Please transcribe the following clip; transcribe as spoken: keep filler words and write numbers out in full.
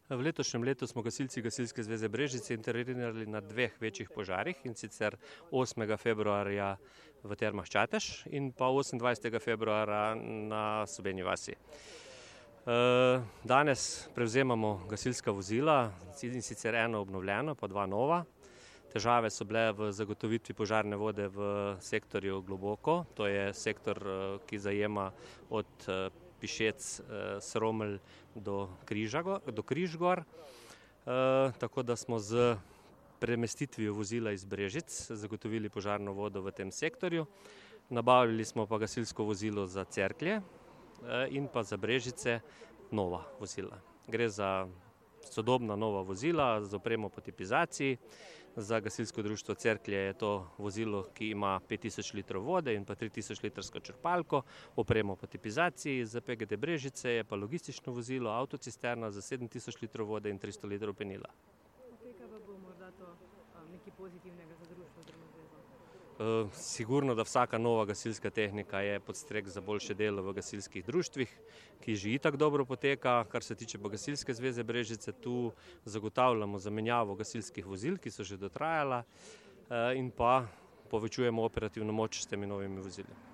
V letošnjem letu smo gasilci Gasilske zveze Brežice intervenirali na dveh večjih požarih, in sicer osmega februarja v Termah Čatež in pa osemindvajsetega februarja na Sobenji vasi. Danes prevzemamo gasilska vozila, in sicer eno obnovljeno, pa dva nova. Težave so bile v zagotovitvi požarne vode v sektorju Globoko, to je sektor, ki zajema od Pišec, Sromelj do do Križgor, tako da smo z premestitvijo vozila iz Brežic zagotovili požarno vodo v tem sektorju. Nabavili smo pa gasilsko vozilo za Cerklje in pa za Brežice nova vozila. Gre za sodobna nova vozila z opremo po tipizaciji. Za gasilsko društvo Cerklje je to vozilo, ki ima pet tisoč litrov vode in pa tri tisoč litrsko črpalko, opremo po tipizaciji. Za P G D Brežice je pa logistično vozilo, avtocisterna za sedem tisoč litrov vode in tristo litrov penila. Kaj pa bo morda to nekaj pozitivnega za društvo oziroma zvezo? Sigurno, da vsaka nova gasilska tehnika je podstrek za boljše delo v gasilskih društvih, ki že itak dobro poteka. Kar se tiče pa Gasilske zveze Brežice, tu zagotavljamo zamenjavo gasilskih vozil, ki so že dotrajala, in pa povečujemo operativno moč s temi novimi vozili.